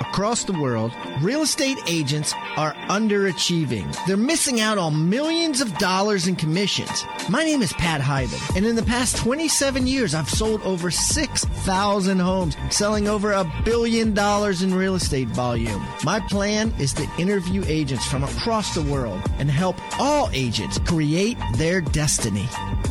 Across the world, real estate agents are underachieving. They're missing out on millions of dollars in commissions. My name is Pat Hiban, and in the past 27 years, I've sold over 6,000 homes, selling over $1 billion in real estate volume. My plan is to interview agents from across the world and help all agents create their destiny.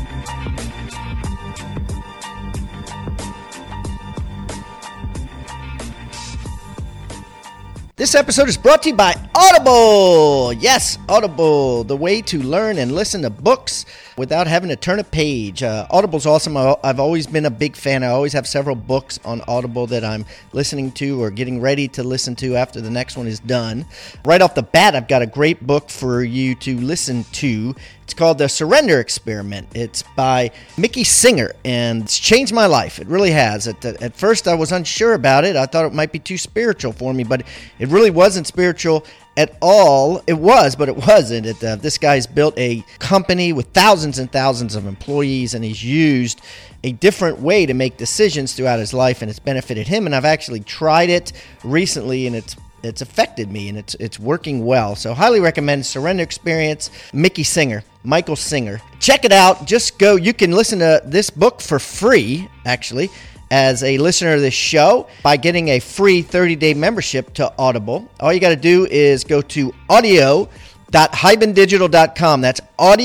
This episode is brought to you by Audible. Yes, Audible, the way to learn and listen to books without having to turn a page. Audible's awesome. I've always been a big fan. I always have several books on Audible that I'm listening to or getting ready to listen to after the next one is done. Right off the bat, I've got a great book for you to listen to. It's called The Surrender Experiment. It's by Mickey Singer, and it's changed my life. It really has. At first, I was unsure about it. I thought it might be too spiritual for me, but it really wasn't spiritual at all. It was, but it wasn't. This guy's built a company with thousands and thousands of employees, and he's used a different way to make decisions throughout his life, and it's benefited him. And I've actually tried it recently, and it's affected me, and it's working well. So highly recommend Surrender Experience, Michael Singer. Check it out. Just go. You can listen to this book for free, actually, as a listener of this show by getting a free 30-day membership to Audible. All you got to do is go to audio.hibandigital.com. That's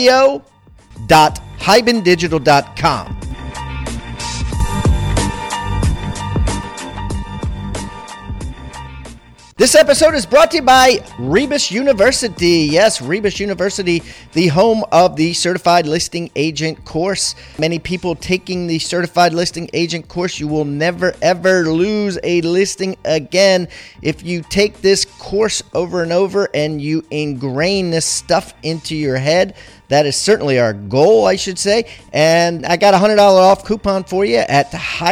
audio.hibandigital.com. This episode is brought to you by Rebus University. Yes, Rebus University, the home of the Certified Listing Agent course. Many people taking the Certified Listing Agent course. You will never, ever lose a listing again if you take this course over and over and you ingrain this stuff into your head. That is certainly our goal, I should say. And I got a $100 off coupon for you at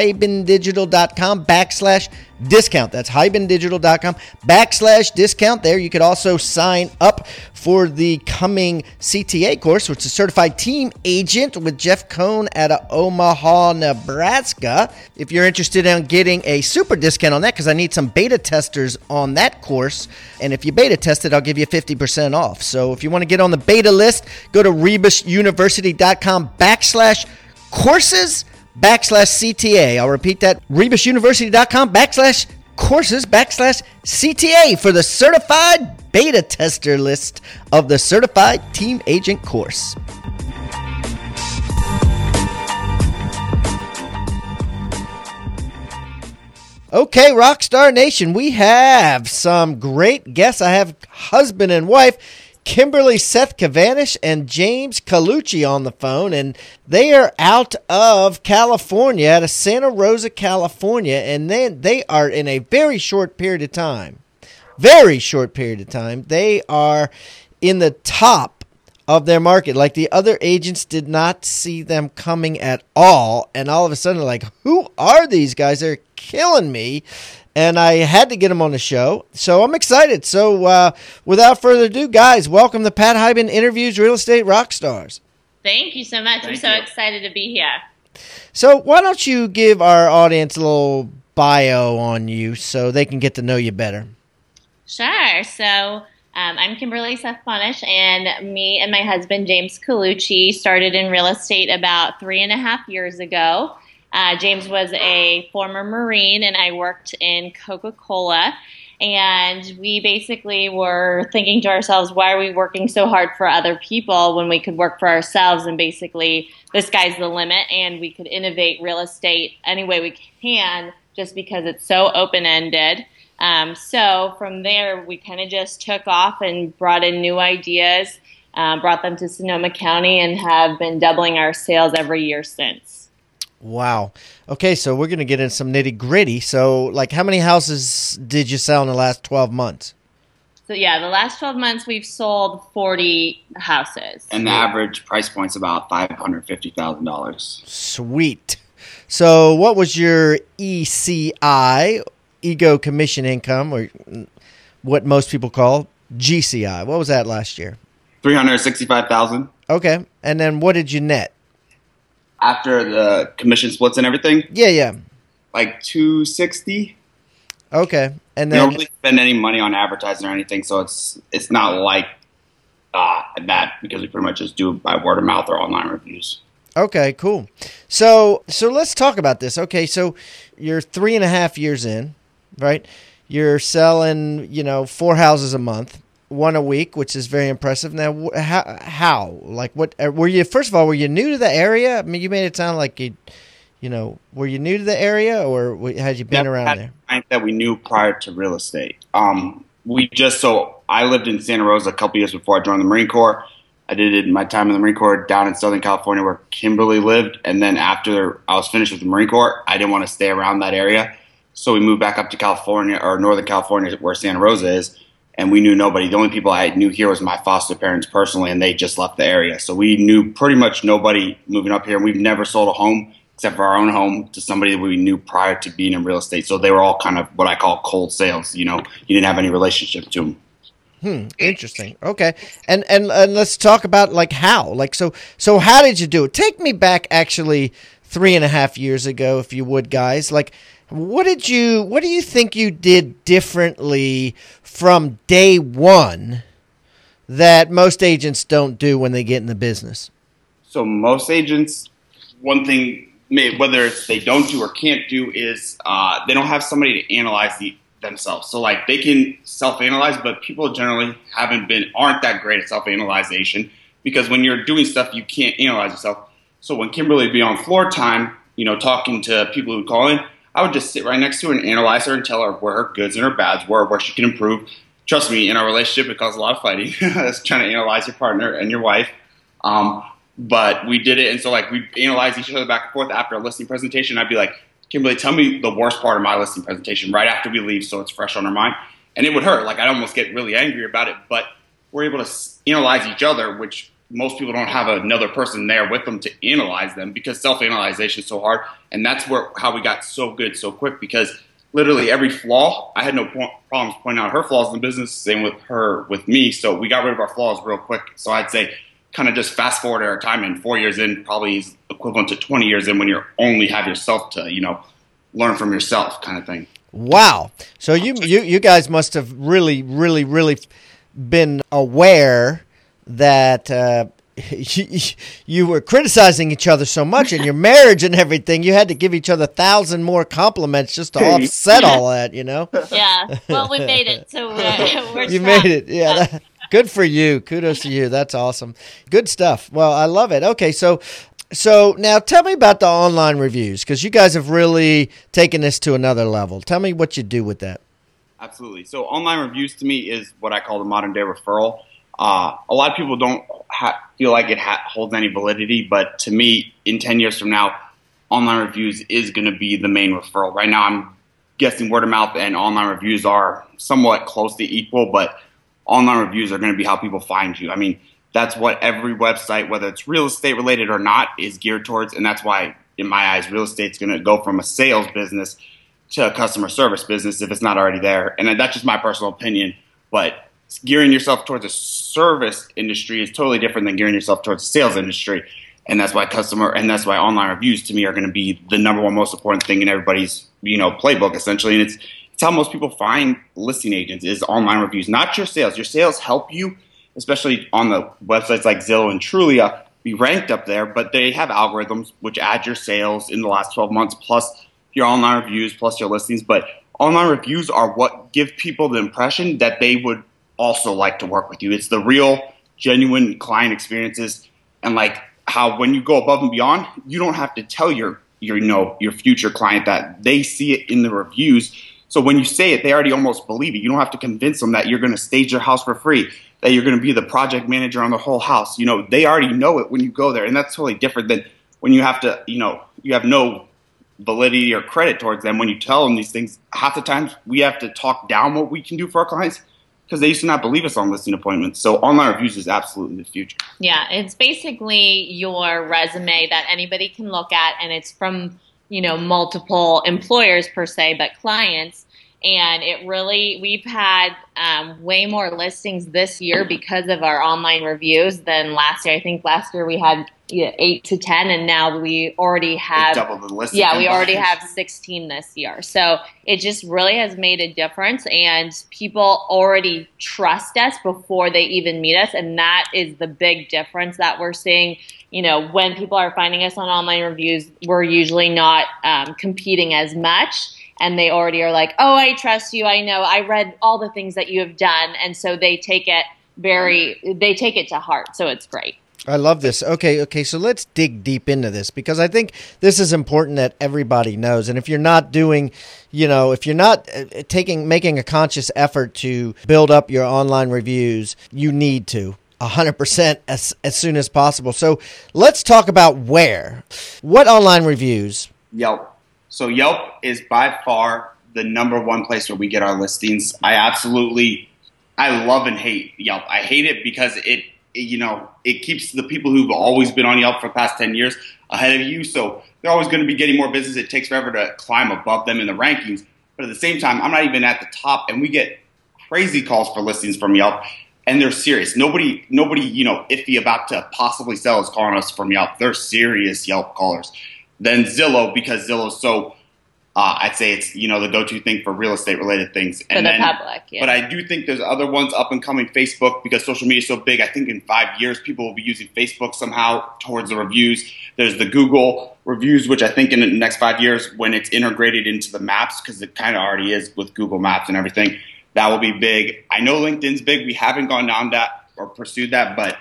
hibandigital.com/discount. That's hibandigital.com/discount. There you could also sign up for the coming CTA course, which is Certified Team Agent with Jeff Cohn out of Omaha, Nebraska. If you're interested in getting a super discount on that, because I need some beta testers on that course. And if you beta test it, I'll give you 50% off. So if you want to get on the beta list, go to rebusuniversity.com/courses/CTA. I'll repeat that, rebusuniversity.com/courses/CTA for the certified beta tester list of the Certified Team Agent course. Okay, Rockstar Nation, we have some great guests. I have husband and wife, Kimberly Seth Kavanish and James Colucci on the phone, and they are out of California, out of Santa Rosa, California, and they are in a very short period of time, they are in the top of their market. Like, the other agents did not see them coming at all, and all of a sudden, like, who are these guys? They're killing me. And I had to get them on the show, so I'm excited. So without further ado, guys, welcome to Pat Hiban Interviews Real Estate Rockstars. Thank you so much. I'm so excited to be here. So why don't you give our audience a little bio on you so they can get to know you better? Sure. So I'm Kimberly Seth Kavanish, and me and my husband, James Colucci, started in real estate about 3.5 years ago. James was a former Marine, and I worked in Coca-Cola. And we basically were thinking to ourselves, why are we working so hard for other people when we could work for ourselves? And basically, the sky's the limit, and we could innovate real estate any way we can just because it's so open-ended. So from there, we kind of just took off and brought in new ideas, brought them to Sonoma County, and have been doubling our sales every year since. Wow. Okay, so we're going to get into some nitty gritty. So, like, how many houses did you sell in the last 12 months? So, the last 12 months we've sold 40 houses. And the average price point's about $550,000. Sweet. So, what was your ECI, Ego Commission Income, or what most people call GCI? What was that last year? $365,000. Okay. And then what did you net? After the commission splits and everything? Yeah. Like $260. Okay. And We then, don't really spend any money on advertising or anything, so it's not like that because we pretty much just do it by word of mouth or online reviews. okay, cool. So let's talk about this. Okay. So you're 3.5 years in, right? You're selling, 4 houses a month, 1 a week, which is very impressive. Now, how? Like, what were you? First of all, were you new to the area? I mean, you made it sound like were you new to the area, or had you been around there? That we knew prior to real estate. I lived in Santa Rosa a couple years before I joined the Marine Corps. I did my time in the Marine Corps down in Southern California where Kimberly lived. And then after I was finished with the Marine Corps, I didn't want to stay around that area. So we moved back up to California, or Northern California, where Santa Rosa is. And we knew nobody. The only people I knew here was my foster parents personally, and they just left the area. So we knew pretty much nobody moving up here. And we've never sold a home except for our own home to somebody that we knew prior to being in real estate. So they were all kind of what I call cold sales. You didn't have any relationship to them. Interesting. Okay. And let's talk about like how, so how did you do it? Take me back actually 3.5 years ago, if you would, guys. Like, what do you think you did differently from day one that most agents don't do when they get in the business? So most agents, one thing, whether it's they don't do or can't do, is they don't have somebody to analyze themselves. So like they can self-analyze, but people generally aren't that great at self-analyzation, because when you're doing stuff, you can't analyze yourself. So when Kimberly would be on floor time, talking to people who would call in, I would just sit right next to her and analyze her and tell her where her goods and her bads were, where she can improve. Trust me, in our relationship, it caused a lot of fighting. It's trying to analyze your partner and your wife. But we did it, and so like we analyzed each other back and forth after a listing presentation. I'd be like, Kimberly, tell me the worst part of my listing presentation right after we leave, so it's fresh on our mind. And it would hurt. Like I'd almost get really angry about it, but we're able to analyze each other, which most people don't have another person there with them to analyze them, because self-analyzation is so hard. And that's how we got so good so quick, because literally every flaw, I had no problems pointing out her flaws in the business, same with her, with me. So we got rid of our flaws real quick. So I'd say kind of just fast forward our time, and 4 years in probably is equivalent to 20 years in when you only have yourself to, learn from yourself kind of thing. Wow. So you guys must have really, really, really been aware that you were criticizing each other so much in your marriage and everything. You had to give each other 1,000 more compliments just to offset all that, Yeah. Well, we made it. So we're You made it. Yeah. Good for you. Kudos to you. That's awesome. Good stuff. Well, I love it. Okay. So now tell me about the online reviews, because you guys have really taken this to another level. Tell me what you do with that. Absolutely. So online reviews to me is what I call the modern day referral. A lot of people don't feel like it holds any validity, but to me, in 10 years from now, online reviews is going to be the main referral. Right now, I'm guessing word of mouth and online reviews are somewhat closely equal, but online reviews are going to be how people find you. I mean, that's what every website, whether it's real estate related or not, is geared towards. And that's why, in my eyes, real estate's going to go from a sales business to a customer service business if it's not already there. And that's just my personal opinion. But gearing yourself towards a service industry is totally different than gearing yourself towards a sales industry. And that's why online reviews to me are going to be the number one most important thing in everybody's, playbook essentially. And it's how most people find listing agents is online reviews, not your sales. Your sales help you, especially on the websites like Zillow and Trulia, be ranked up there, but they have algorithms which add your sales in the last 12 months, plus your online reviews, plus your listings. But online reviews are what give people the impression that they would also like to work with you. It's the real, genuine client experiences, and like how when you go above and beyond, you don't have to tell your future client that. They see it in the reviews. So when you say it, they already almost believe it. You don't have to convince them that you're going to stage your house for free, that you're going to be the project manager on the whole house. They already know it when you go there, and that's totally different than when you have to, you have no validity or credit towards them when you tell them these things. Half the times we have to talk down what we can do for our clients because they used to not believe us on listing appointments. So online reviews is absolutely the future. Yeah, it's basically your resume that anybody can look at, and it's from multiple employers per se, but clients. And we've had way more listings this year because of our online reviews than last year. I think last year we had 8 to 10, and now we already have double the listings. Yeah, we already have 16 this year. So it just really has made a difference, and people already trust us before they even meet us, and that is the big difference that we're seeing. When people are finding us on online reviews, we're usually not competing as much. And they already are like, oh, I trust you. I know. I read all the things that you have done. And so they take it to heart. So it's great. I love this. Okay. So let's dig deep into this, because I think this is important that everybody knows. And if you're not doing, if you're not making a conscious effort to build up your online reviews, you need to 100% as soon as possible. So let's talk about what online reviews. Yelp. So Yelp is by far the number one place where we get our listings. I love and hate Yelp. I hate it because it keeps the people who've always been on Yelp for the past 10 years ahead of you. So they're always going to be getting more business. It takes forever to climb above them in the rankings. But at the same time, I'm not even at the top, and we get crazy calls for listings from Yelp, and they're serious. Nobody, iffy about to possibly sell is calling us from Yelp. They're serious Yelp callers. Then Zillow, because Zillow's so, I'd say it's, the go-to thing for real estate related things. For the public, yeah. But I do think there's other ones up and coming. Facebook, because social media is so big. I think in 5 years, people will be using Facebook somehow towards the reviews. There's the Google reviews, which I think in the next 5 years, when it's integrated into the maps, because it kind of already is with Google Maps and everything, that will be big. I know LinkedIn's big. We haven't gone down that or pursued that, but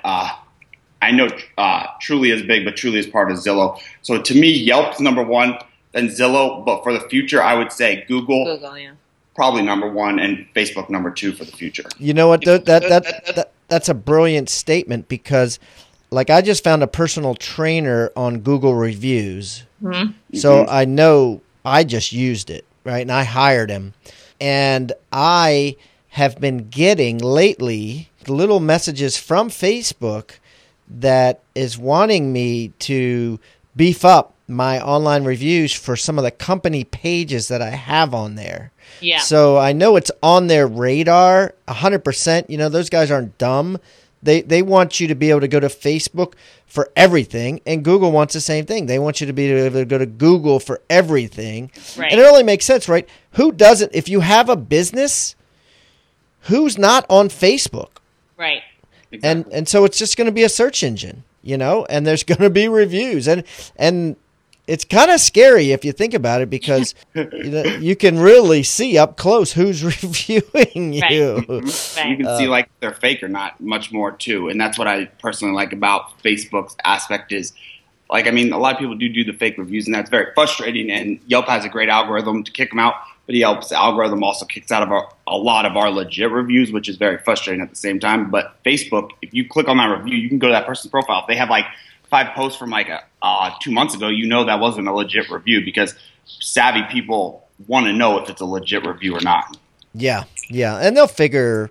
I know Truly is big, but Truly is part of Zillow. So to me, Yelp's number one, then Zillow. But for the future, I would say Google, yeah, probably number one, and Facebook number two for the future. You know what? That's a brilliant statement, because, I just found a personal trainer on Google reviews. Mm-hmm. So I know I just used it, right? And I hired him. And I have been getting lately little messages from Facebook that is wanting me to beef up my online reviews for some of the company pages that I have on there. Yeah. So I know it's on their radar 100%. Those guys aren't dumb. They want you to be able to go to Facebook for everything, and Google wants the same thing. They want you to be able to go to Google for everything. Right. And it only makes sense, right? Who doesn't? If you have a business, who's not on Facebook? Right. Exactly. And so it's just going to be a search engine, and there's going to be reviews, and it's kind of scary if you think about it, because you can really see up close who's reviewing you. Right. You can see they're fake or not much more too, and that's what I personally like about Facebook's aspect is, a lot of people do the fake reviews, and that's very frustrating. And Yelp has a great algorithm to kick them out. But Yelp's algorithm also kicks out of a lot of our legit reviews, which is very frustrating at the same time. But Facebook, if you click on that review, you can go to that person's profile. If they have 5 posts from 2 months ago, that wasn't a legit review, because savvy people want to know if it's a legit review or not. Yeah, and they'll figure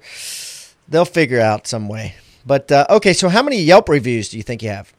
out some way. But okay, so how many Yelp reviews do you think you have?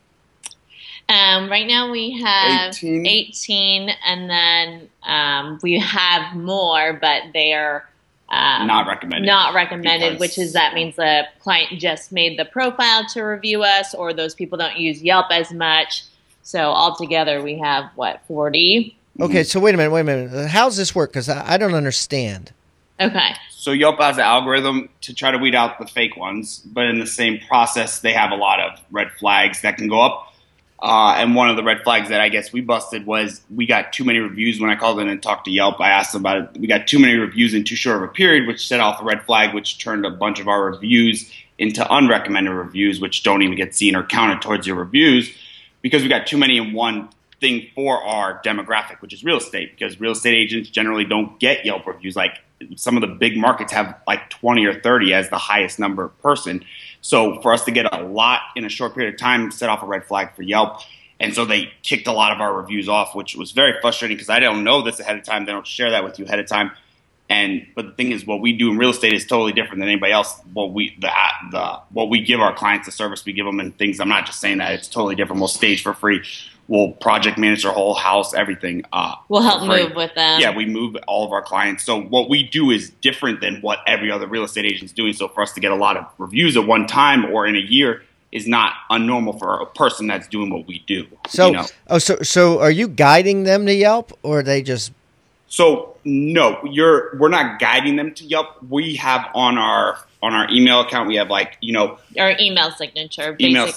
Right now we have 18, and then we have more, but they are not recommended. That means the client just made the profile to review us, or those people don't use Yelp as much. So altogether we have 40. Okay, so wait a minute. How's this work? Because I don't understand. Okay. So Yelp has an algorithm to try to weed out the fake ones, but in the same process, they have a lot of red flags that can go up. And one of the red flags that I guess we busted was we got too many reviews. When I called in and talked to Yelp, I asked them about it. We got too many reviews in too short of a period, which set off a red flag, which turned a bunch of our reviews into unrecommended reviews, which don't even get seen or counted towards your reviews, because we got too many in one thing for our demographic, which is real estate, because real estate agents generally don't get Yelp reviews. Some of the big markets have 20 or 30 as the highest number of person. So for us to get a lot in a short period of time set off a red flag for Yelp. And so they kicked a lot of our reviews off, which was very frustrating, because I don't know this ahead of time. They don't share that with you ahead of time. But the thing is, what we do in real estate is totally different than anybody else. What we give our clients, the service we give them, and things. I'm not just saying that, it's totally different. We'll stage for free. We'll project manage their whole house, everything. We'll help move with them. Yeah, we move all of our clients. So what we do is different than what every other real estate agent is doing. So for us to get a lot of reviews at one time or in a year is not unnormal for a person that's doing what we do. So, so are you guiding them to Yelp, or are they just? So no, we're not guiding them to Yelp. We have on our email account, we have our email signature,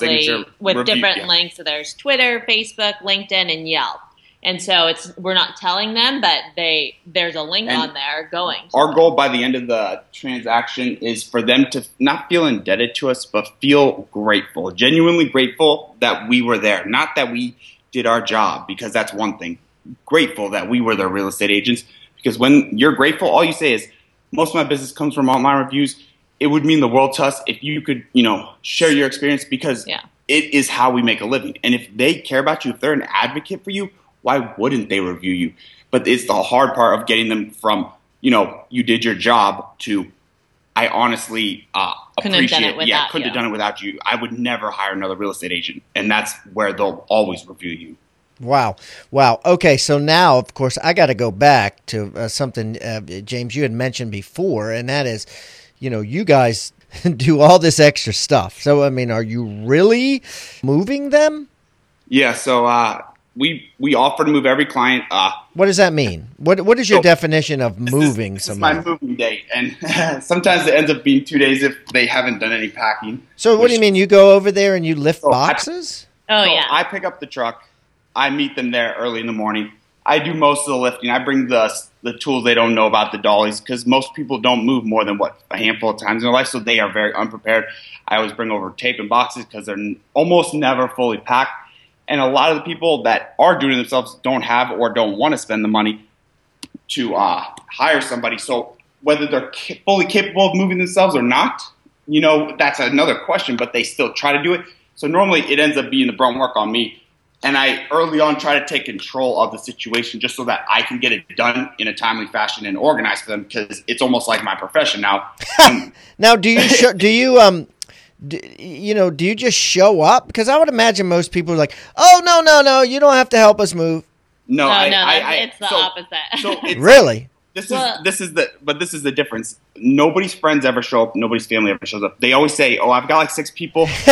with review, different links. So there's Twitter, Facebook, LinkedIn, and Yelp. And so we're not telling them, but there's a link on there going. Our goal by the end of the transaction is for them to not feel indebted to us, but feel grateful, genuinely grateful that we were there. Not that we did our job, because that's one thing. Grateful that we were their real estate agents, because when you're grateful, all you say is, most of my business comes from online reviews. It would mean the world to us if you could, share your experience, because it is how we make a living. And if they care about you, if they're an advocate for you, why wouldn't they review you? But it's the hard part of getting them from, you did your job to, I honestly appreciate it. Couldn't have done it without you. I would never hire another real estate agent. And that's where they'll always review you. Wow. Okay, so now, of course, I got to go back to something, James, you had mentioned before, and that is, you guys do all this extra stuff. So, I mean, are you really moving them? Yeah, so we offer to move every client. What does that mean? What is your definition of moving someone? This is my moving day, and sometimes it ends up being 2 days if they haven't done any packing. So what do you mean? You go over there and you lift boxes? I pick up the truck. I meet them there early in the morning. I do most of the lifting. I bring the tools they don't know about, the dollies, because most people don't move more than a handful of times in their life, so they are very unprepared. I always bring over tape and boxes because they're almost never fully packed. And a lot of the people that are doing it themselves don't have or don't want to spend the money to hire somebody. So whether they're fully capable of moving themselves or not, that's another question, but they still try to do it. So normally it ends up being the brunt work on me. And I early on try to take control of the situation just so that I can get it done in a timely fashion and organized for them, because it's almost like my profession now. Now, do you just show up? Because I would imagine most people are like, "Oh, no, you don't have to help us move." No, it's the opposite. So it's really. This is the difference. Nobody's friends ever show up. Nobody's family ever shows up. They always say, "Oh, I've got like 6 people." So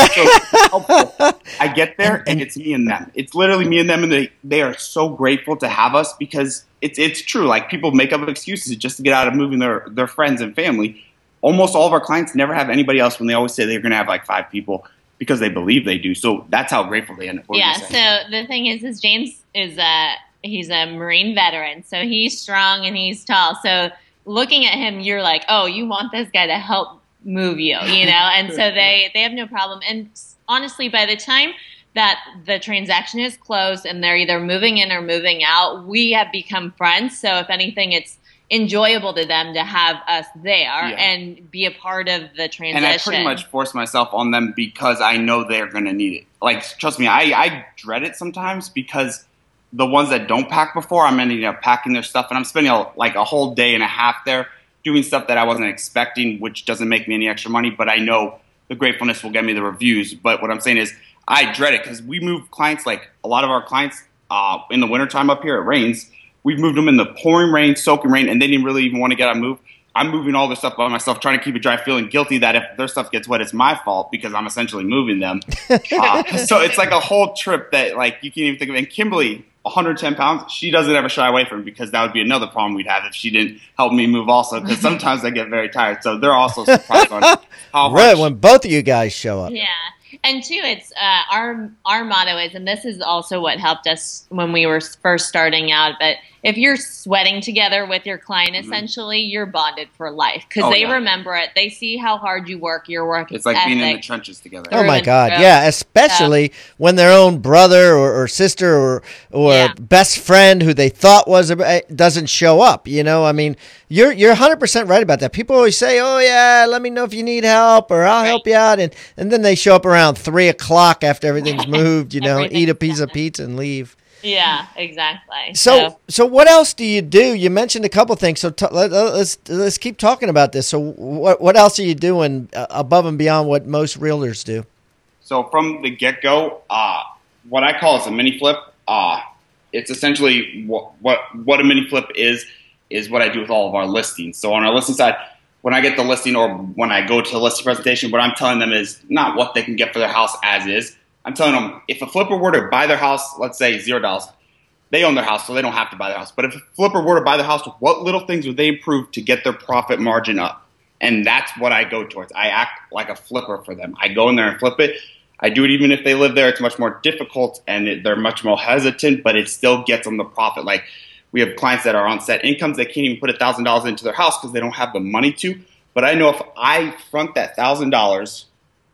I get there and it's me and them. It's literally me and them, and they are so grateful to have us, because it's true. Like, people make up excuses just to get out of moving their friends and family. Almost all of our clients never have anybody else when they always say they're going to have like 5 people, because they believe they do. So that's how grateful they end up. Yeah. So the thing is James is he's a Marine veteran, so he's strong and he's tall. So looking at him, you're like, oh, you want this guy to help move you, And so they have no problem. And honestly, by the time that the transaction is closed and they're either moving in or moving out, we have become friends. So if anything, it's enjoyable to them to have us there and be a part of the transition. And I pretty much force myself on them because I know they're going to need it. Like, trust me, I dread it sometimes, because the ones that don't pack before, I'm ending up packing their stuff, and I'm spending a whole day and a half there doing stuff that I wasn't expecting, which doesn't make me any extra money, but I know the gratefulness will get me the reviews. But what I'm saying is, I dread it, because we move clients, like a lot of our clients in the wintertime up here, it rains. We've moved them in the pouring rain, soaking rain, and they didn't really even want to get out and move. I'm moving all their stuff by myself, trying to keep it dry, feeling guilty that if their stuff gets wet, it's my fault, because I'm essentially moving them. So it's like a whole trip that, like, you can't even think of. And Kimberly, 110 pounds, she doesn't ever shy away from it, because that would be another problem we'd have if she didn't help me move also, because sometimes I get very tired. So they're also surprised on how hard. When both of you guys show up. Yeah. And two, it's our motto is, and this is also what helped us when we were first starting out, but if you're sweating together with your client, essentially, you're bonded for life, because they remember it. They see how hard you work, your work It's like being in the trenches together. Oh, my God. Yeah, especially when their own brother or sister or best friend who they thought doesn't show up. I mean, you're 100% right about that. People always say, oh, yeah, let me know if you need help, or I'll help you out. And then they show up around 3 o'clock after everything's moved, eat a piece of pizza and leave. Yeah, exactly. So what else do you do? You mentioned a couple things. So let's keep talking about this. So what else are you doing above and beyond what most realtors do? So from the get-go, what I call is a mini flip. It's essentially what a mini flip is what I do with all of our listings. So on our listing side, when I get the listing or when I go to the listing presentation, what I'm telling them is not what they can get for their house as is. I'm telling them if a flipper were to buy their house, let's say $0, they own their house, so they don't have to buy their house. But if a flipper were to buy the house, what little things would they improve to get their profit margin up? And that's what I go towards. I act like a flipper for them. I go in there and flip it. I do it even if they live there. It's much more difficult and they're much more hesitant, but it still gets them the profit. Like we have clients that are on set incomes. They can't even put $1,000 into their house because they don't have the money to. But I know if I front that $1,000,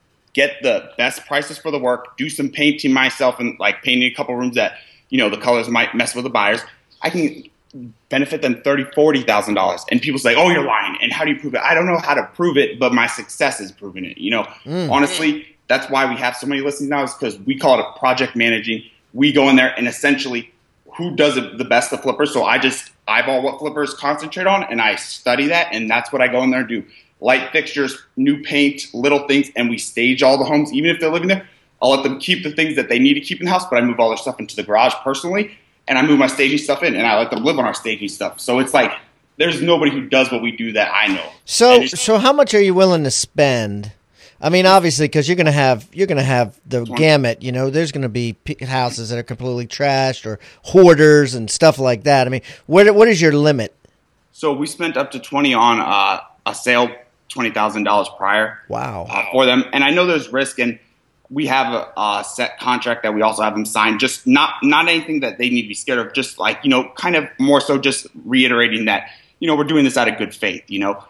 get the best prices for the work, do some painting myself and like painting a couple rooms that, the colors might mess with the buyers, I can benefit them $30,000, $40,000. And people say, oh, you're lying. And how do you prove it? I don't know how to prove it, but my success is proving it. Honestly, that's why we have so many listings now is because we call it a project managing. We go in there and essentially who does it the best, the flippers. So I just eyeball what flippers concentrate on and I study that. And that's what I go in there and do. Light fixtures, new paint, little things, and we stage all the homes. Even if they're living there, I'll let them keep the things that they need to keep in the house, but I move all their stuff into the garage personally, and I move my staging stuff in, and I let them live on our staging stuff. So it's like there's nobody who does what we do that I know. So how much are you willing to spend? I mean, obviously, because you're gonna have the gamut. There's gonna be houses that are completely trashed or hoarders and stuff like that. I mean, what is your limit? So we spent up to $20 on a sale. $20,000 prior. Wow. For them. And I know there's risk, and we have a set contract that we also have them sign. Just not anything that they need to be scared of. Just like, kind of more so just reiterating that, we're doing this out of good faith,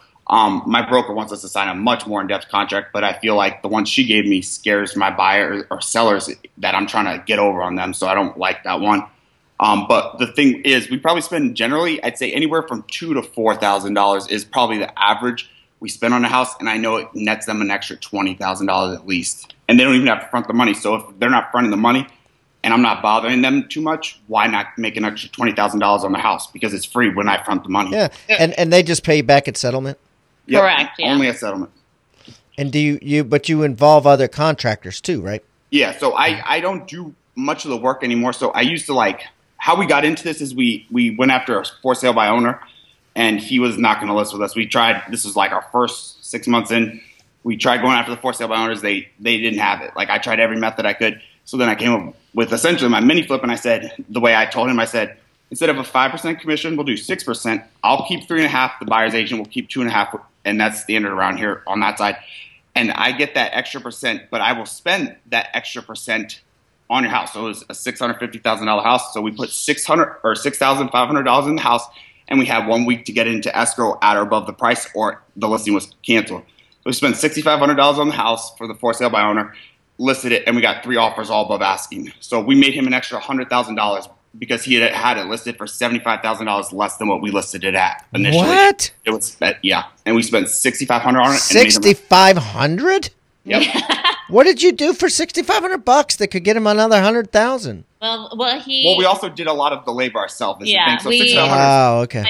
My broker wants us to sign a much more in-depth contract, but I feel like the one she gave me scares my buyer or sellers that I'm trying to get over on them. So I don't like that one. But the thing is, we probably spend generally, I'd say anywhere from $2,000 to $4,000 is probably the average we spend on a house, and I know it nets them an extra $20,000 at least. And they don't even have to front the money. So if they're not fronting the money and I'm not bothering them too much, why not make an extra $20,000 on the house? Because it's free when I front the money. Yeah. And they just pay you back at settlement? Yep. Correct. Yeah. Only at settlement. And but you involve other contractors too, right? Yeah. So I don't do much of the work anymore. So I used to how we got into this is we went after a for sale by owner. And he was not going to list with us. We tried. This was like our first 6 months in. We tried going after the for sale by owners. They didn't have it. I tried every method I could. So then I came up with essentially my mini flip, and I said the way I told him, I said instead of a 5% commission, we'll do 6%. I'll keep 3.5%. The buyer's agent will keep 2.5%, and that's standard around here on that side. And I get that extra percent, but I will spend that extra percent on your house. So it was a $650,000 house. So we put $6,500 in the house. And we had 1 week to get into escrow at or above the price, or the listing was canceled. So we spent $6,500 on the house for the for sale by owner, listed it, and we got 3 offers all above asking. So we made him an extra $100,000 because he had it listed for $75,000 less than what we listed it at initially. What? It was and we spent $6,500 on it. $6,500? Yep. What did you do for $6,500 that could get him another $100,000? Well, we also did a lot of the labor ourselves. Yeah, so oh, okay.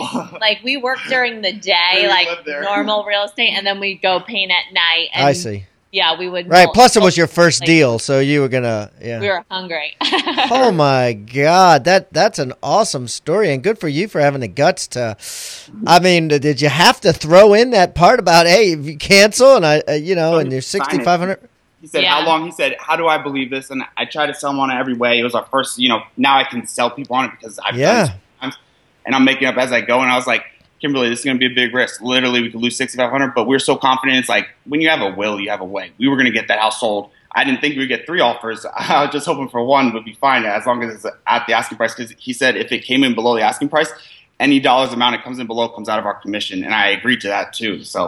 We work during the day, normal real estate, and then we'd go paint at night. And I see. Yeah, we would. Right. Plus, it was your first deal, so you were gonna. Yeah. We were hungry. Oh my God, that's an awesome story, and good for you for having the guts to. I mean, did you have to throw in that part about if you cancel and and you're $6,500? He said, How long? He said, how do I believe this? And I tried to sell him on it every way. It was our first. Now I can sell people on it because I've done it sometimes, and I'm making up as I go. And I was like, Kimberly, this is going to be a big risk. Literally, we could lose $6,500, but we're so confident. It's like when you have a will, you have a way. We were going to get that house sold. I didn't think we would get 3 offers. I was just hoping for 1 would be fine as long as it's at the asking price. Because he said if it came in below the asking price, any dollars amount it comes in below comes out of our commission, and I agreed to that too. So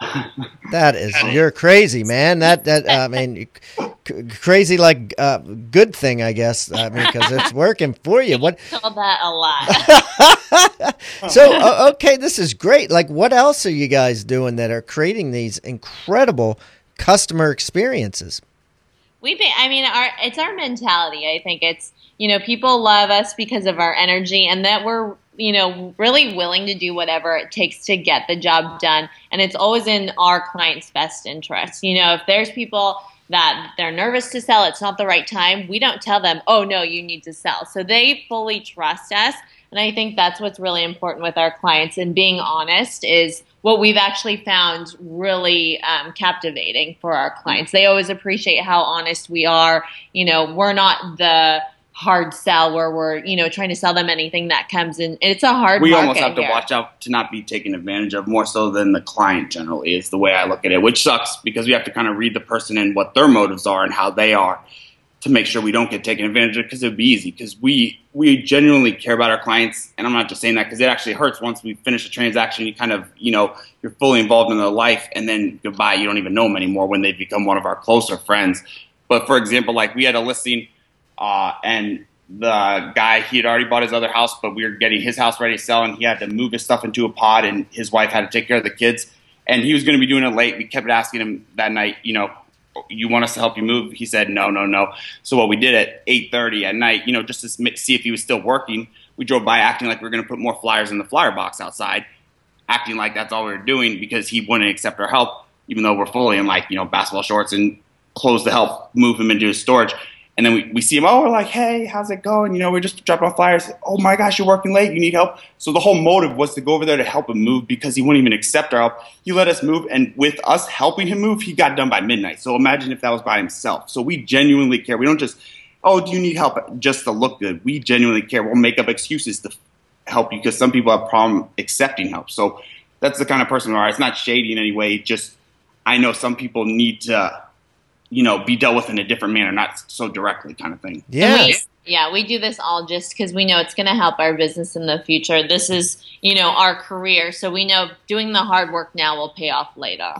you're crazy, man. I mean, crazy good thing, I guess. I mean, because it's working for you. What? Told that a lot. So okay, this is great. What else are you guys doing that are creating these incredible customer experiences? It's our mentality. I think it's people love us because of our energy and that we're, really willing to do whatever it takes to get the job done. And it's always in our client's best interest. If there's people that they're nervous to sell, it's not the right time, we don't tell them, oh, no, you need to sell. So they fully trust us. And I think that's what's really important with our clients. And being honest is what we've actually found really captivating for our clients. They always appreciate how honest we are. We're not the hard sell where we're, trying to sell them anything that comes in. It's a hard We market almost have to here. watch out to not be taken advantage of more so than the client generally is the way I look at it, which sucks because we have to kind of read the person and what their motives are and how they are to make sure we don't get taken advantage of, because it would be easy because we genuinely care about our clients. And I'm not just saying that because it actually hurts once we finish a transaction. You kind of, you're fully involved in their life and then goodbye. You don't even know them anymore when they become one of our closer friends. But for example, like we had a listing and the guy, he had already bought his other house, but we were getting his house ready to sell, and he had to move his stuff into a pod, and his wife had to take care of the kids, and he was going to be doing it late. We kept asking him that night, you want us to help you move? He said, no. So what we did at 8:30 at night, just to see if he was still working, we drove by acting like we were going to put more flyers in the flyer box outside, acting like that's all we were doing because he wouldn't accept our help, even though we're fully in basketball shorts and clothes to help move him into his storage. And then we see him, we're like, hey, how's it going? We're just dropping off flyers. Oh my gosh, you're working late. You need help. So the whole motive was to go over there to help him move because he wouldn't even accept our help. He let us move. And with us helping him move, he got done by midnight. So imagine if that was by himself. So we genuinely care. We don't just, do you need help just to look good? We genuinely care. We'll make up excuses to help you because some people have a problem accepting help. So that's the kind of person we are. It's not shady in any way. Just I know some people need to be dealt with in a different manner, not so directly kind of thing. Yeah. We do this all just because we know it's going to help our business in the future. This is, our career. So we know doing the hard work now will pay off later.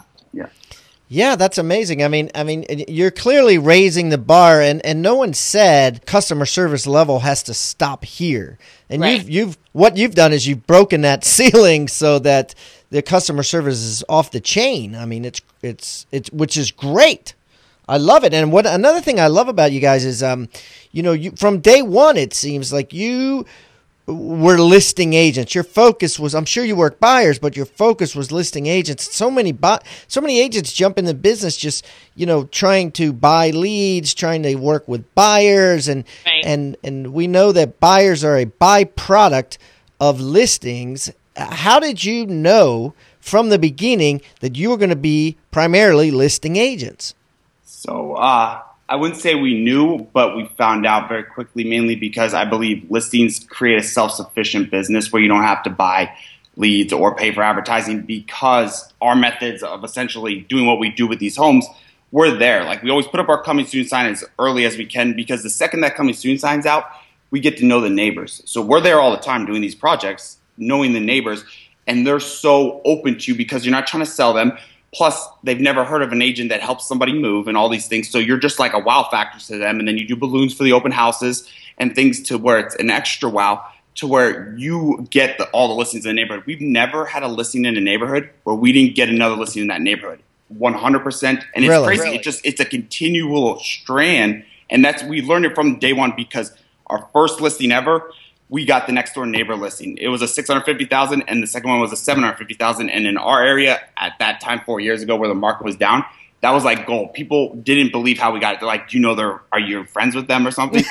Yeah, that's amazing. I mean, you're clearly raising the bar, and no one said customer service level has to stop here. And right. What you've done is you've broken that ceiling so that the customer service is off the chain. I mean, it's which is great. I love it. And another thing I love about you guys is, you from day one, it seems like you were listing agents. Your focus was, I'm sure you work buyers, but your focus was listing agents. So many agents jump in the business just, trying to buy leads, trying to work with buyers. And, right. and we know that buyers are a byproduct of listings. How did you know from the beginning that you were going to be primarily listing agents? So I wouldn't say we knew, but we found out very quickly, mainly because I believe listings create a self-sufficient business where you don't have to buy leads or pay for advertising because our methods of essentially doing what we do with these homes, we're there. Like we always put up our coming soon sign as early as we can because the second that coming soon sign's out, we get to know the neighbors. So we're there all the time doing these projects, knowing the neighbors, and they're so open to you because you're not trying to sell them. Plus, they've never heard of an agent that helps somebody move and all these things. So you're just like a wow factor to them. And then you do balloons for the open houses and things to where it's an extra wow to where you get all the listings in the neighborhood. We've never had a listing in a neighborhood where we didn't get another listing in that neighborhood. 100%. And it's crazy. Really? It's a continual strand. And we learned it from day one because our first listing ever, we got the next door neighbor listing. It was a $650,000 and the second one was a $750,000. And in our area at that time, 4 years ago, where the market was down, that was like gold. People didn't believe how we got it. They're like, are you friends with them or something?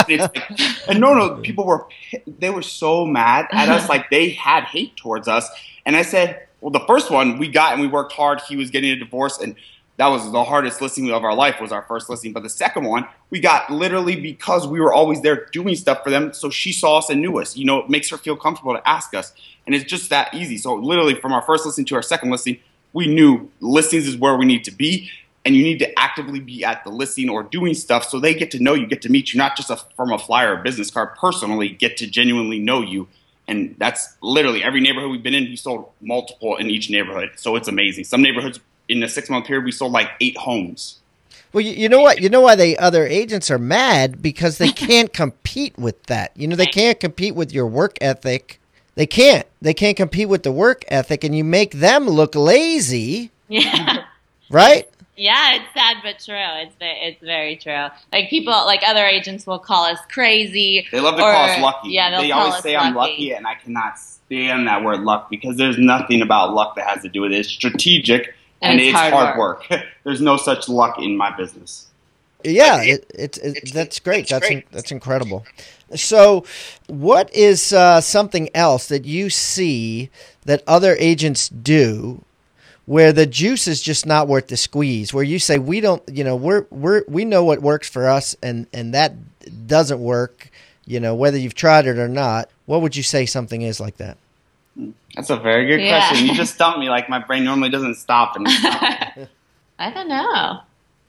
And no, people they were so mad at us. Like they had hate towards us. And I said, well, the first one we got and we worked hard. He was getting a divorce and that was the hardest listing of our life was our first listing. But the second one, we got literally because we were always there doing stuff for them. So she saw us and knew us. It makes her feel comfortable to ask us. And it's just that easy. So literally from our first listing to our second listing, we knew listings is where we need to be. And you need to actively be at the listing or doing stuff so they get to know you, get to meet you, not just from a flyer or business card, personally get to genuinely know you. And that's literally every neighborhood we've been in, we sold multiple in each neighborhood. So it's amazing. Some neighborhoods, in a 6-month period, we sold like 8 homes. Well, you know what? You know why other agents are mad? Because they can't compete with that. They can't compete with your work ethic. They can't. They can't compete with the work ethic, and you make them look lazy. Yeah. Right? Yeah, it's sad but true. It's very true. Like people, like other agents will call us crazy. They love to call us lucky. Yeah, they always say I'm lucky, and I cannot stand that word luck because there's nothing about luck that has to do with it. It's strategic and it's hard work. There's no such luck in my business. Yeah, that's great. That's incredible. So, what is something else that you see that other agents do where the juice is just not worth the squeeze? Where you say we don't, we know what works for us, and that doesn't work. Whether you've tried it or not. What would you say something is like that? That's a very good question. You just stumped me. Like my brain normally doesn't stop. I don't know.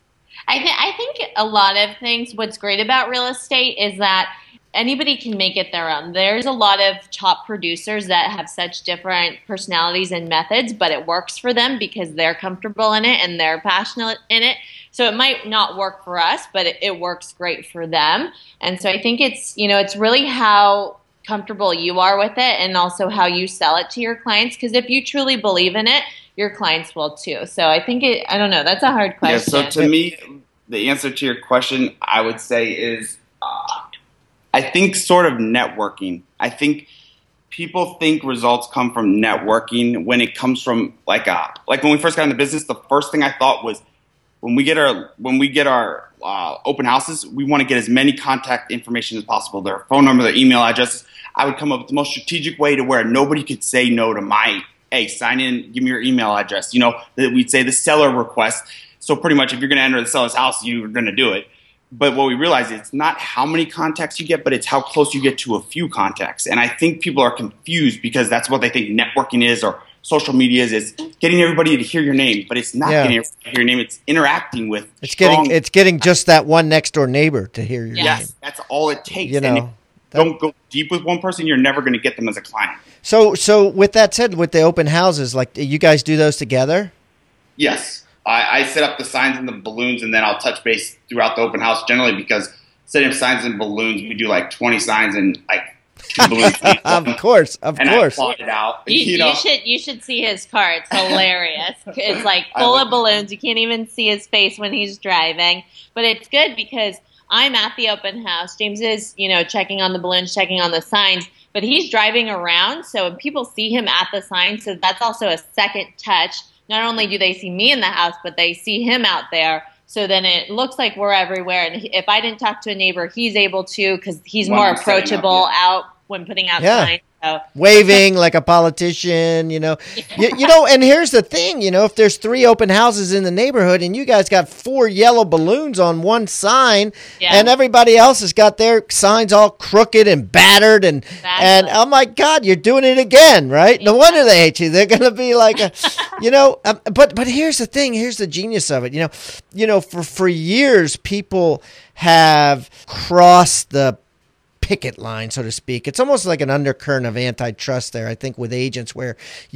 I think a lot of things, what's great about real estate is that anybody can make it their own. There's a lot of top producers that have such different personalities and methods, but it works for them because they're comfortable in it and they're passionate in it. So it might not work for us, but it works great for them. And so I think it's really how comfortable you are with it and also how you sell it to your clients. Because if you truly believe in it, your clients will too. So I think I don't know, that's a hard question. Yeah, so to me, the answer to your question, I would say is, I think sort of networking. I think people think results come from networking when it comes from like when we first got in the business, the first thing I thought was when we get our open houses, we want to get as many contact information as possible, their phone number, their email addresses. I would come up with the most strategic way to where nobody could say no to my, hey, sign in, give me your email address. We'd say the seller request. So pretty much if you're going to enter the seller's house, you're going to do it. But what we realize is it's not how many contacts you get, but it's how close you get to a few contacts. And I think people are confused because that's what they think networking is or social media is. It's getting everybody to hear your name, but it's not getting everybody to hear your name. It's interacting with It's getting just that one next door neighbor to hear your name. Yes, that's all it takes. And if you don't go deep with one person, you're never going to get them as a client. So with that said, with the open houses, like you guys do those together? Yes. I set up the signs and the balloons, and then I'll touch base throughout the open house generally because setting up signs and balloons, we do like 20 signs and like 2 balloons. Of course. I plot it out. You should see his car. It's hilarious. It's like full of balloons. You can't even see his face when he's driving. But it's good because I'm at the open house. James is, checking on the balloons, checking on the signs, but he's driving around. So people see him at the sign. So that's also a second touch. Not only do they see me in the house, but they see him out there. So then it looks like we're everywhere. And if I didn't talk to a neighbor, he's able to because he's more approachable out when putting out signs. So. Waving like a politician, and here's the thing, if there's 3 open houses in the neighborhood and you guys got 4 yellow balloons on one sign and everybody else has got their signs all crooked and battered and oh my God, you're doing it again, right? No wonder they hate you. They're going to be like, but here's the thing. Here's the genius of it. For years, people have crossed the picket line, so to speak. It's almost like an undercurrent of antitrust there, I think, with agents where,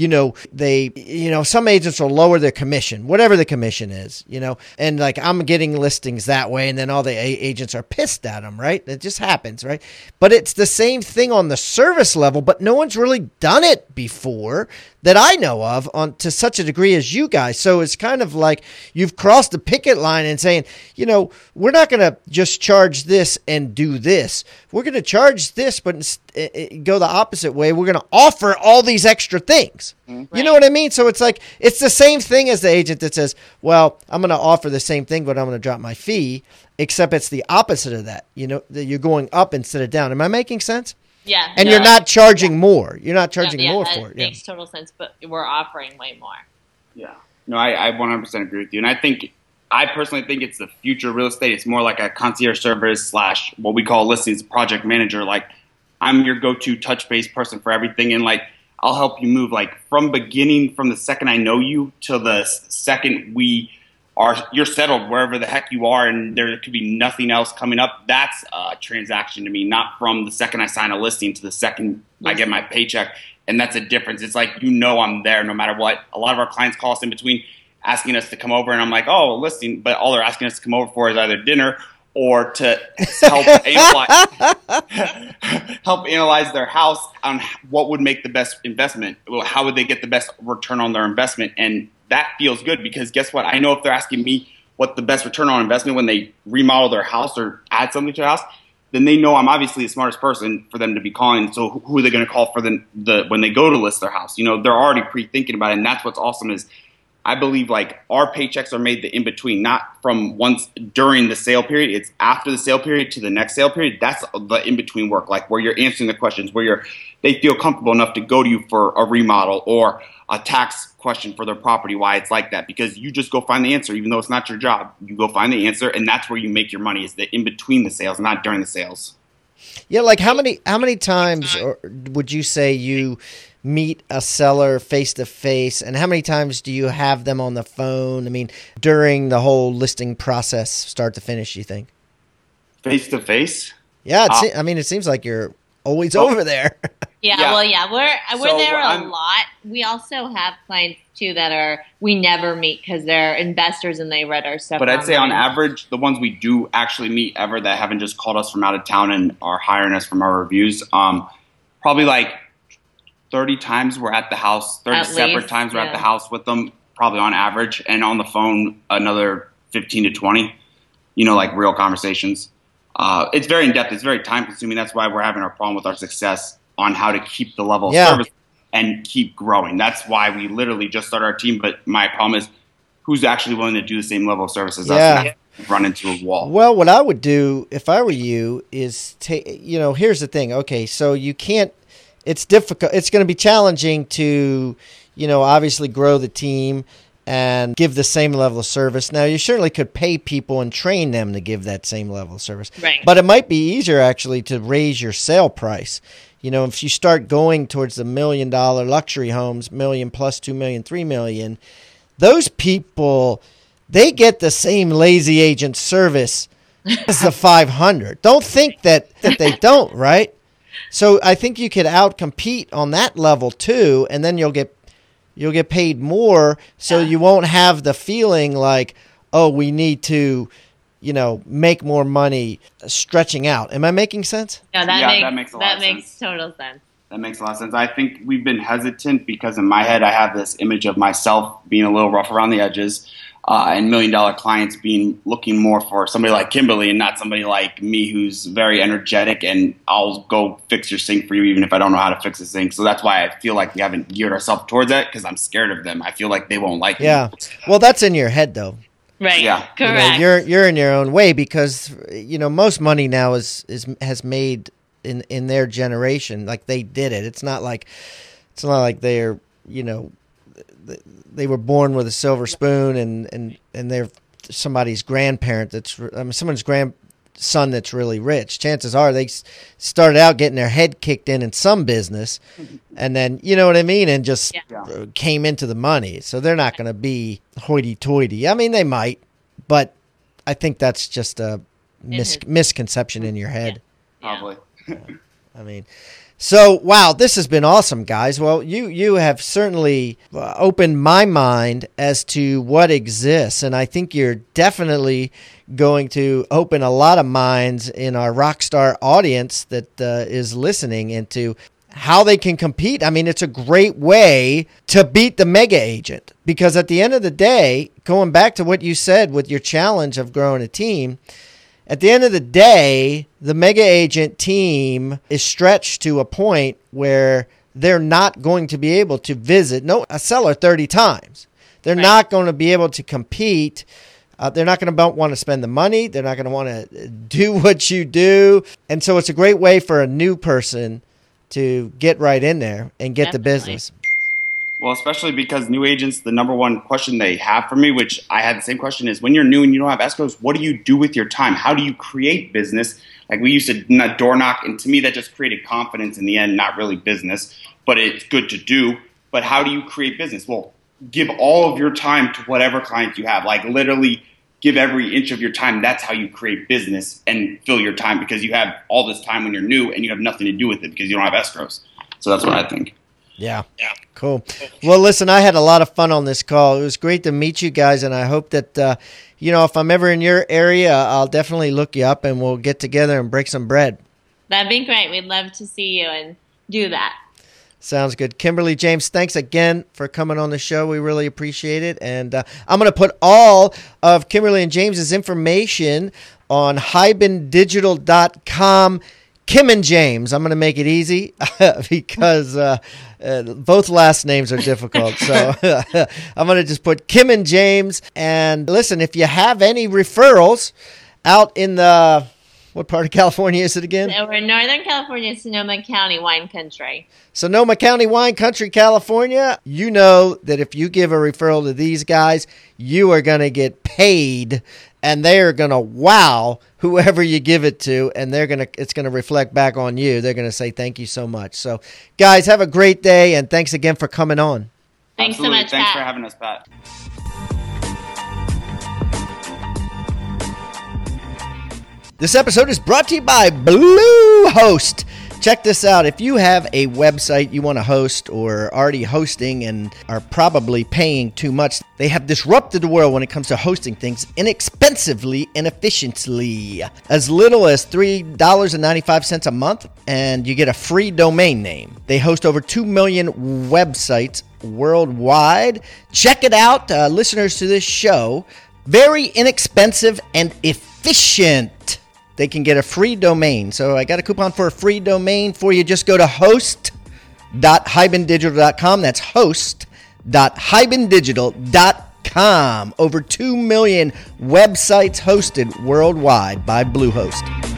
some agents will lower their commission, whatever the commission is, and like I'm getting listings that way. And then all the agents are pissed at them, right? It just happens, right? But it's the same thing on the service level, but no one's really done it before that I know of to such a degree as you guys. So it's kind of like you've crossed the picket line and saying, we're not going to just charge this and do this. We're going to charge this, but go the opposite way. We're going to offer all these extra things. Right. You know what I mean? So it's like, it's the same thing as the agent that says, well, I'm going to offer the same thing, but I'm going to drop my fee, except it's the opposite of that. That you're going up instead of down. Am I making sense? Yeah. And you're not charging more. You're not charging more for it. It makes total sense, but we're offering way more. Yeah. No, I 100% agree with you. And I personally think it's the future of real estate. It's more like a concierge service / what we call listings project manager. Like I'm your go-to touch base person for everything. And like, I'll help you move like from the second I know you to the second you're settled wherever the heck you are, and there could be nothing else coming up. That's a transaction to me, not from the second I sign a listing to the second I get my paycheck. And that's a difference. It's like, I'm there no matter what. A lot of our clients call us in between asking us to come over, and I'm like, oh, listing. But all they're asking us to come over for is either dinner or to help analyze their house on what would make the best investment. How would they get the best return on their investment? And that feels good because guess what? I know if they're asking me what the best return on investment when they remodel their house or add something to their house, then they know I'm obviously the smartest person for them to be calling. So who are they going to call for the when they go to list their house? You know, they're already pre-thinking about it. And that's what's awesome is I believe like our paychecks are made the in-between, not from once during the sale period. It's after the sale period to the next sale period. That's the in-between work, like where you're answering the questions, where they feel comfortable enough to go to you for a remodel or a tax question for their property, why it's like that. Because you just go find the answer, even though it's not your job. You go find the answer, and that's where you make your money is the in-between the sales, not during the sales. Yeah, like how many times would you say you meet a seller face to face, and how many times do you have them on the phone? I mean, during the whole listing process, start to finish, you think? Face to face? Yeah, I mean, it seems like you're always over there. Yeah, well, yeah, we're there a lot. We also have clients too that we never meet because they're investors and they read our stuff. But I'd say on average, the ones we do actually meet ever that haven't just called us from out of town and are hiring us from our reviews, probably like 30 times we're at the house, 30 separate times we're at the house with them, probably on average, and on the phone another 15 to 20, like real conversations. It's very in-depth. It's very time-consuming. That's why we're having our problem with our success on how to keep the level of service and keep growing. That's why we literally just started our team, but my problem is who's actually willing to do the same level of service as us and run into a wall. Well, what I would do if I were you is here's the thing. Okay, so you can't – it's difficult. It's going to be challenging to, obviously grow the team and give the same level of service. Now, you certainly could pay people and train them to give that same level of service. Right. But it might be easier, actually, to raise your sale price. If you start going towards the $1 million luxury homes, $1 million plus, $2 million, $3 million, those people, they get the same lazy agent service as the 500. Don't think that they don't, right? So I think you could outcompete on that level too, and then you'll get paid more, so you won't have the feeling like, oh, we need to, make more money stretching out. Am I making sense? No, that makes total sense. That makes a lot of sense. I think we've been hesitant because in my head I have this image of myself being a little rough around the edges, and $1 million clients looking more for somebody like Kimberly and not somebody like me who's very energetic and I'll go fix your sink for you even if I don't know how to fix the sink. So that's why I feel like we haven't geared ourselves towards that because I'm scared of them. I feel like they won't like me. Yeah. Well, that's in your head though. Right. Yeah. Correct. You're in your own way because most money now has made in their generation, like they did it. It's not like they're they were born with a silver spoon and they're somebody's grandparent someone's grandson that's really rich. Chances are they started out getting their head kicked in some business, and then and just came into the money. So they're not going to be hoity-toity. I mean, they might, but I think that's just a misconception in your head. Yeah. Probably. I mean, so wow, this has been awesome, guys. Well, you have certainly opened my mind as to what exists, and I think you're definitely going to open a lot of minds in our Rockstar audience that is listening into how they can compete. I mean, it's a great way to beat the mega agent because at the end of the day, going back to what you said with your challenge of growing a team, at the end of the day, the mega agent team is stretched to a point where they're not going to be able to visit a seller 30 times. They're not going to be able to compete. They're not going to want to spend the money. They're not going to want to do what you do. And so it's a great way for a new person to get right in there and get the business. Well, especially because new agents, the number one question they have for me, which I had the same question, is when you're new and you don't have escrows, what do you do with your time? How do you create business? Like we used to door knock, and to me that just created confidence in the end, not really business, but it's good to do. But how do you create business? Well, give all of your time to whatever client you have. Like literally give every inch of your time. That's how you create business and fill your time because you have all this time when you're new and you have nothing to do with it because you don't have escrows. So that's what I think. Yeah. Cool. Well, listen, I had a lot of fun on this call. It was great to meet you guys, and I hope that, if I'm ever in your area, I'll definitely look you up, and we'll get together and break some bread. That'd be great. We'd love to see you and do that. Sounds good. Kimberly, James, thanks again for coming on the show. We really appreciate it. And I'm going to put all of Kimberly and James's information on hibandigital.com. Kim and James. I'm going to make it easy because both last names are difficult. So I'm going to just put Kim and James. And listen, if you have any referrals out in the... What part of California is it again? So we're in Northern California, Sonoma County wine country. Sonoma County wine country, California. You know that if you give a referral to these guys, you are going to get paid, and they are going to wow whoever you give it to, and it's going to reflect back on you. They're going to say thank you so much. So, guys, have a great day, and thanks again for coming on. Thanks Absolutely. so much, Thanks Pat. for having us, Pat. This episode is brought to you by Bluehost. Check this out. If you have a website you want to host or are already hosting and are probably paying too much, they have disrupted the world when it comes to hosting things inexpensively and efficiently. As little as $3.95 a month, and you get a free domain name. They host over 2 million websites worldwide. Check it out, listeners to this show. Very inexpensive and efficient. They can get a free domain. So I got a coupon for a free domain for you. Just go to host.hibandigital.com. That's host.hibandigital.com. Over 2 million websites hosted worldwide by Bluehost.